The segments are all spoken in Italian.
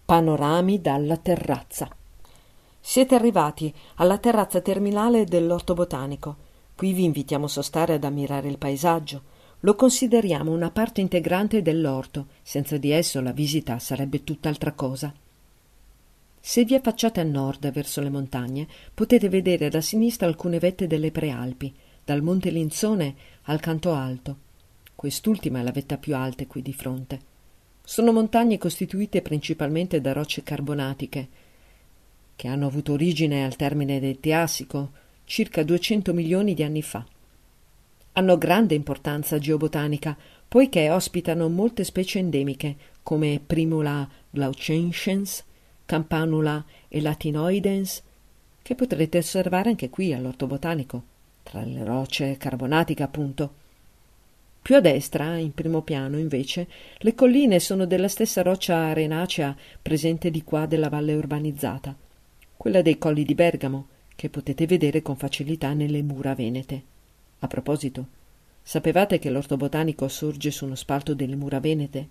Panorami dalla terrazza. Siete arrivati alla terrazza terminale dell'Orto Botanico. Qui vi invitiamo a sostare ad ammirare il paesaggio. Lo consideriamo una parte integrante dell'orto. Senza di esso la visita sarebbe tutt'altra cosa. Se vi affacciate a nord verso le montagne, potete vedere da sinistra alcune vette delle Prealpi, dal Monte Linzone al Canto Alto. Quest'ultima è la vetta più alta qui di fronte. Sono montagne costituite principalmente da rocce carbonatiche, che hanno avuto origine al termine del Triassico, circa 200 milioni di anni fa. Hanno grande importanza geobotanica, poiché ospitano molte specie endemiche, come Primula glaucescens, Campanula elatinoidens, che potrete osservare anche qui all'Orto Botanico, tra le rocce carbonatiche appunto. Più a destra, in primo piano, invece, le colline sono della stessa roccia arenacea presente di qua della valle urbanizzata, quella dei Colli di Bergamo, che potete vedere con facilità nelle mura venete. A proposito, sapevate che l'Orto Botanico sorge su uno spalto delle mura venete?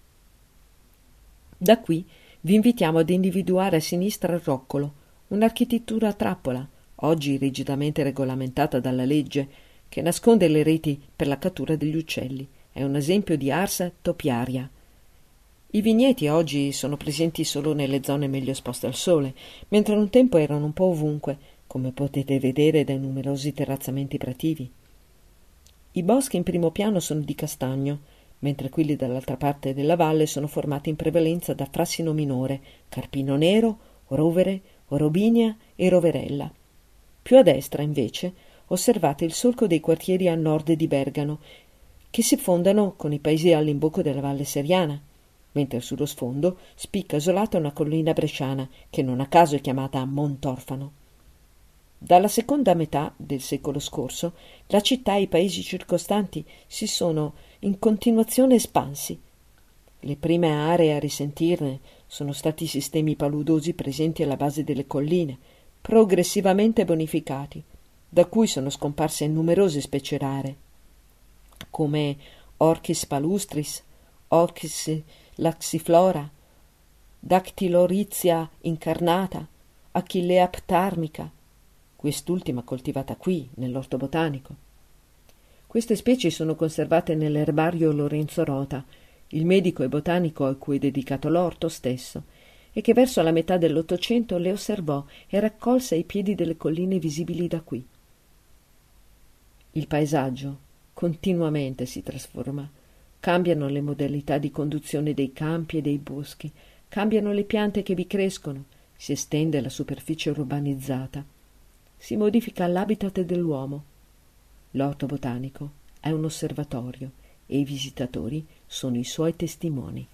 Da qui vi invitiamo ad individuare a sinistra il roccolo, un'architettura a trappola, oggi rigidamente regolamentata dalla legge, che nasconde le reti per la cattura degli uccelli. È un esempio di ars topiaria. I vigneti oggi sono presenti solo nelle zone meglio esposte al sole, mentre un tempo erano un po' ovunque, come potete vedere dai numerosi terrazzamenti prativi. I boschi in primo piano sono di castagno, mentre quelli dall'altra parte della valle sono formati in prevalenza da frassino minore, carpino nero, rovere, robinia e roverella. Più a destra, invece, osservate il solco dei quartieri a nord di Bergamo, che si fondano con i paesi all'imbocco della Valle Seriana, mentre sullo sfondo spicca isolata una collina bresciana, che non a caso è chiamata Montorfano. Dalla seconda metà del secolo scorso, la città e i paesi circostanti si sono in continuazione espansi. Le prime aree a risentirne sono stati i sistemi paludosi presenti alla base delle colline, progressivamente bonificati, da cui sono scomparse numerose specie rare, come Orchis palustris, Orchis laxiflora, Dactylorizia incarnata, Achillea ptarmica, quest'ultima coltivata qui, nell'Orto Botanico. Queste specie sono conservate nell'erbario Lorenzo Rota, il medico e botanico a cui è dedicato l'orto stesso, e che verso la metà dell'Ottocento le osservò e raccolse ai piedi delle colline visibili da qui. Il paesaggio continuamente si trasforma, cambiano le modalità di conduzione dei campi e dei boschi, cambiano le piante che vi crescono, si estende la superficie urbanizzata, si modifica l'habitat dell'uomo. L'Orto Botanico è un osservatorio e i visitatori sono i suoi testimoni.